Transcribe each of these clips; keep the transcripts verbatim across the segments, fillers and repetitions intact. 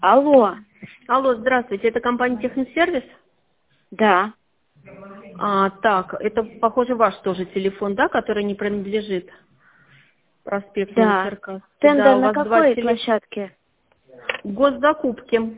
Алло. Алло, здравствуйте, это компания Техносервис? Да. А, так, это, похоже, ваш тоже телефон, да, который не принадлежит проспекту Да. Новочеркасский? Тендер Да, у на вас два какой телефона. площадке? Госзакупки.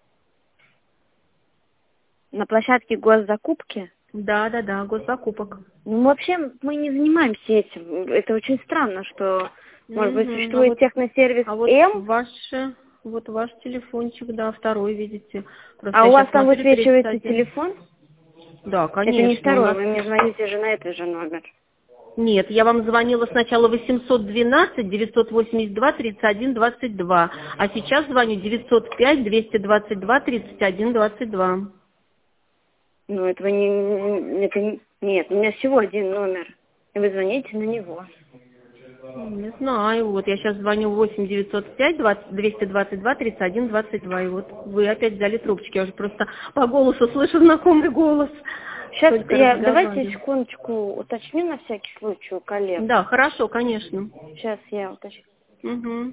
На площадке госзакупки? Да, да, да, госзакупок. Ну, вообще, мы не занимаемся этим. Это очень странно, что, может быть, Мгм, а существует вот, техносервис а вот М, ваш, вот ваш телефончик, да, второй, видите. Просто а я у вас сейчас там смотрю, тридцать высвечивается один. телефон? Да, Это не конечно, у второй, нас... вы мне звоните же на этот же номер. Нет, я вам звонила сначала восемьсот двенадцать девятьсот восемьдесят два тридцать один двадцать два, а сейчас звоню девятьсот пять двести двадцать два тридцать один двадцать два. Ну, этого не, не- это не- нет, у меня всего один номер, и вы звоните на него. Не знаю, вот я сейчас звоню восемь девятьсот пять двести двадцать два тридцать один двадцать два, и вот вы опять взяли трубочки, я уже просто по голосу слышу знакомый голос. Сейчас Только я, давайте разговариваю. секундочку уточню на всякий случай у коллег. Да, хорошо, конечно. Сейчас я уточню. Угу.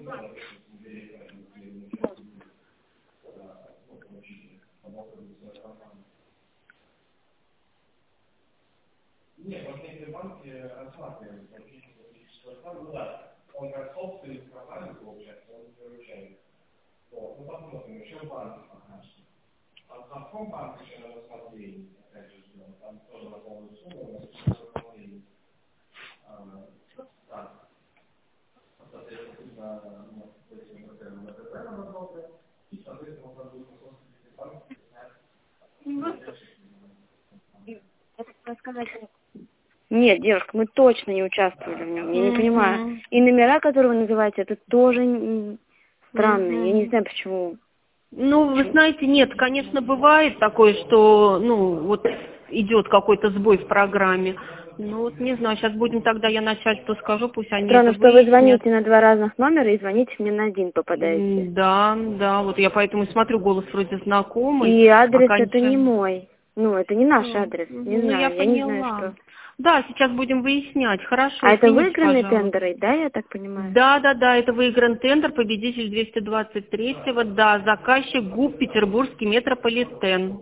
Рассказать. Нет, девушка, мы точно не участвовали в нем. Я не понимаю. Угу. И номера, которые вы называете, это тоже м, странные. Я не Угу. знаю, почему. Ну, вы почему. знаете, нет, конечно, бывает такое, что, ну, вот идет какой-то сбой в программе. Ну, вот не знаю, сейчас будем тогда, я начальству скажу, пусть они это Странно, что вы выяснят. звоните на два разных номера и звоните мне на один попадаете. М, Да, да, вот я поэтому смотрю, голос вроде знакомый, И адрес это не окончание. мой. Ну, это не наш М, адрес. Не Ну, я знаю, я не знаю, поняла. что. Да, сейчас будем выяснять. Хорошо, А это извините, выигранные пожалуйста. тендеры, да, я так понимаю? Да, да, да, это выигран тендер, победитель двести двадцать третьего, да, заказчик ГУП Петербургский метрополитен.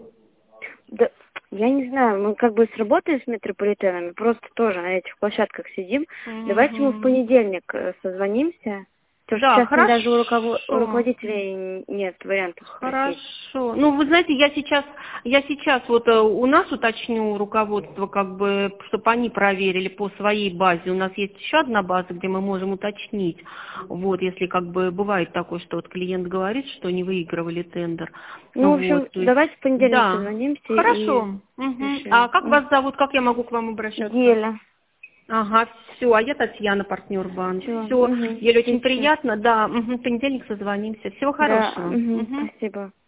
Да, я не знаю, мы как бы сработаем с метрополитенами, просто тоже на этих площадках сидим. Давайте мы в Мгм. понедельник э, созвонимся, потому что Да, сейчас мне даже у, руково- у хорошо. руководителей нет вариантов спросить. Хорошо. Ну, вы знаете, я сейчас, я сейчас вот э, у нас уточню руководство, как бы, чтобы они проверили по своей базе. У нас есть еще одна база, где мы можем уточнить. Вот, если как бы бывает такое, что вот клиент говорит, что не выигрывали тендер. Ну, в общем, Вот, то есть, давайте в понедельник да. созвонимся и Хорошо. Мгм. А решим. как М. вас зовут? Как я могу к вам обращаться? Геля. Ага, все, а я Татьяна, партнер банк. Все, Все, угу, Еле, очень отлично. приятно, да, мгм, в понедельник созвонимся. Всего Да, хорошего. угу, Мгм. спасибо.